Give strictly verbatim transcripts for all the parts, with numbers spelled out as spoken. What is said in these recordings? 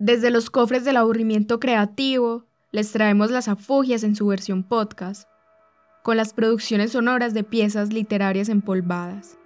Desde los cofres del aburrimiento creativo, les traemos las afugias en su versión podcast, con las producciones sonoras de piezas literarias empolvadas.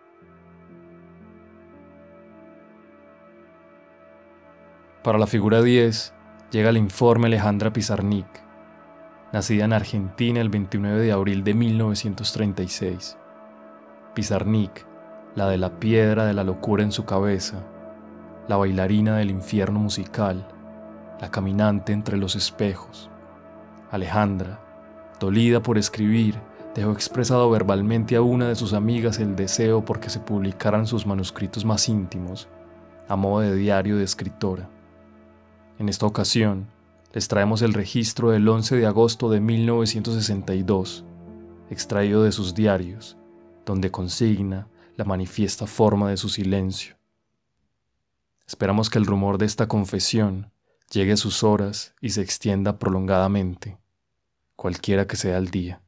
Para la figura diez llega el informe Alejandra Pizarnik, nacida en Argentina el veintinueve de abril de mil novecientos treinta y seis. Pizarnik, la de la piedra de la locura en su cabeza, la bailarina del infierno musical, la caminante entre los espejos. Alejandra, dolida por escribir, dejó expresado verbalmente a una de sus amigas el deseo por que se publicaran sus manuscritos más íntimos, a modo de diario de escritora. En esta ocasión, les traemos el registro del once de agosto de mil novecientos sesenta y dos, extraído de sus diarios, donde consigna la manifiesta forma de su silencio. Esperamos que el rumor de esta confesión llegue a sus horas y se extienda prolongadamente, cualquiera que sea el día.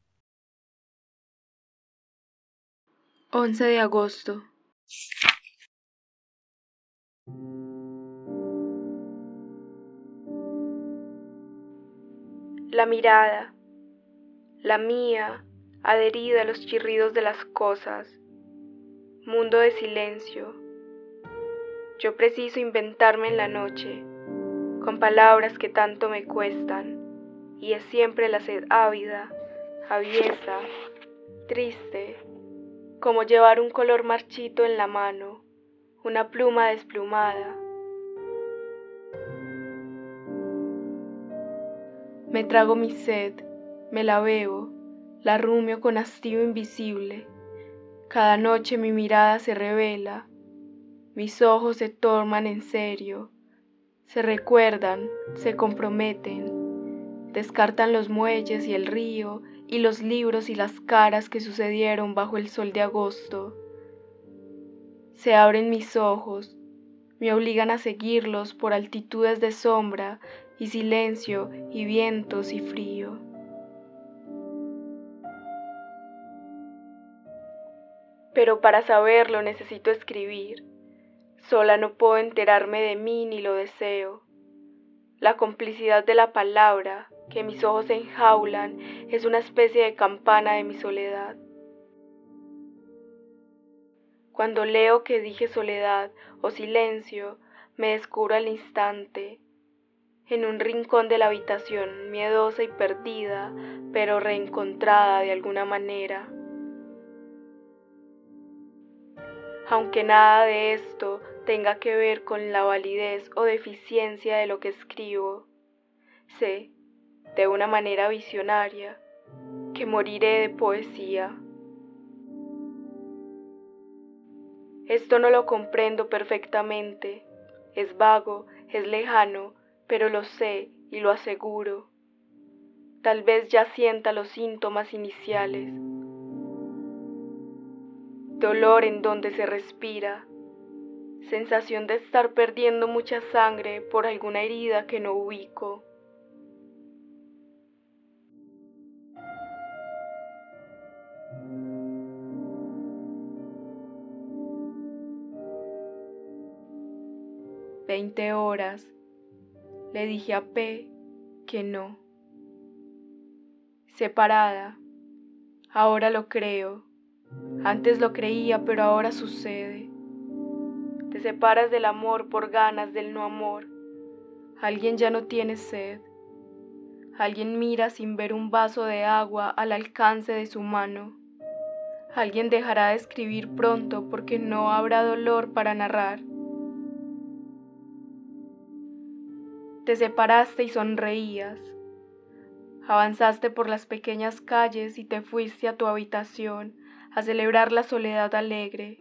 once de agosto. La mirada, la mía, adherida a los chirridos de las cosas. Mundo de silencio. Yo preciso inventarme en la noche, con palabras que tanto me cuestan, y es siempre la sed ávida, aviesa, triste, como llevar un color marchito en la mano, una pluma desplumada. Me trago mi sed, me la bebo, la rumio con hastío invisible. Cada noche mi mirada se revela, mis ojos se toman en serio, se recuerdan, se comprometen, descartan los muelles y el río y los libros y las caras que sucedieron bajo el sol de agosto. Se abren mis ojos, me obligan a seguirlos por altitudes de sombra y silencio y vientos y frío. Pero para saberlo necesito escribir. Sola no puedo enterarme de mí ni lo deseo. La complicidad de la palabra que mis ojos enjaulan es una especie de campana de mi soledad. Cuando leo que dije soledad o silencio, me descubro al instante, en un rincón de la habitación, miedosa y perdida, pero reencontrada de alguna manera. Aunque nada de esto tenga que ver con la validez o deficiencia de lo que escribo, sé, de una manera visionaria, que moriré de poesía. Esto no lo comprendo perfectamente, es vago, es lejano, pero lo sé y lo aseguro. Tal vez ya sienta los síntomas iniciales. Dolor en donde se respira, sensación de estar perdiendo mucha sangre por alguna herida que no ubico. Veinte horas. Le dije a P que no. Separada. Ahora lo creo. Antes lo creía, pero ahora sucede. Te separas del amor por ganas del no amor. Alguien ya no tiene sed. Alguien mira sin ver un vaso de agua al alcance de su mano. Alguien dejará de escribir pronto porque no habrá dolor para narrar. Te separaste y sonreías. Avanzaste por las pequeñas calles y te fuiste a tu habitación a celebrar la soledad alegre.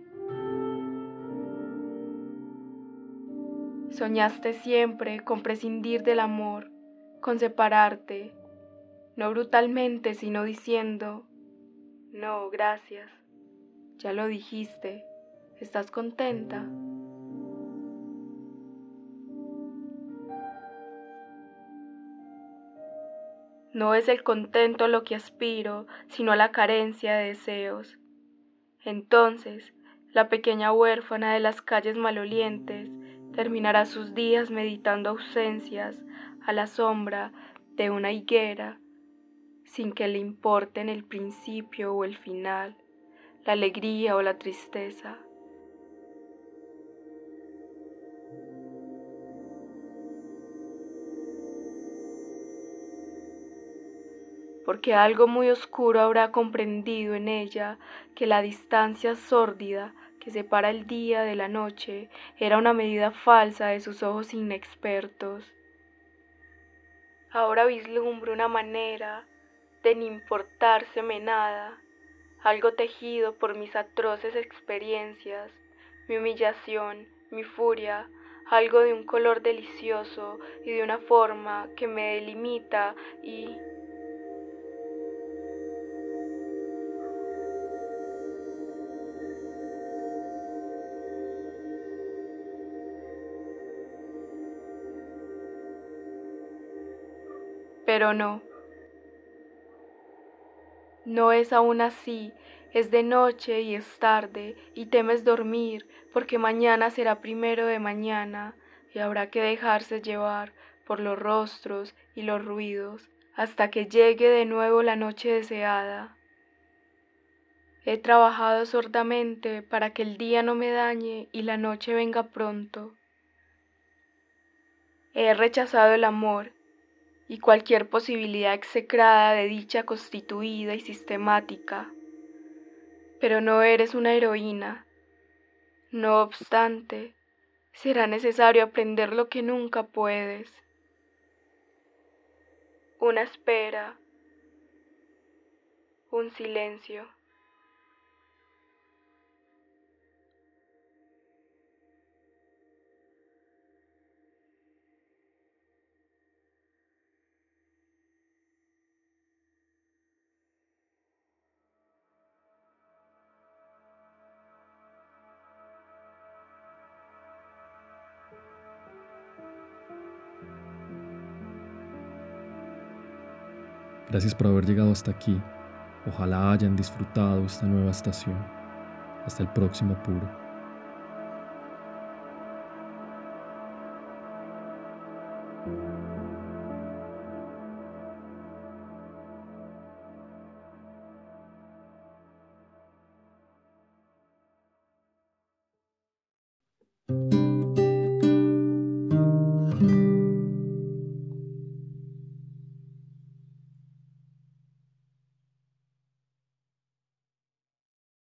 Soñaste siempre con prescindir del amor, con separarte, no brutalmente, sino diciendo, no, gracias, ya lo dijiste, ¿estás contenta? No es el contento lo que aspiro, sino la carencia de deseos. Entonces, la pequeña huérfana de las calles malolientes terminará sus días meditando ausencias a la sombra de una higuera, sin que le importen el principio o el final, la alegría o la tristeza. Porque algo muy oscuro habrá comprendido en ella que la distancia sórdida que separa el día de la noche era una medida falsa de sus ojos inexpertos. Ahora vislumbro una manera de ni importárseme nada, algo tejido por mis atroces experiencias, mi humillación, mi furia, algo de un color delicioso y de una forma que me delimita y... Pero no, no es aún así, es de noche y es tarde, y temes dormir, porque mañana será primero de mañana, y habrá que dejarse llevar por los rostros y los ruidos, hasta que llegue de nuevo la noche deseada. He trabajado sordamente para que el día no me dañe y la noche venga pronto. He rechazado el amor y cualquier posibilidad execrada de dicha constituida y sistemática. Pero no eres una heroína. No obstante, será necesario aprender lo que nunca puedes. Una espera, un silencio. Gracias por haber llegado hasta aquí. Ojalá hayan disfrutado esta nueva estación. Hasta el próximo puro.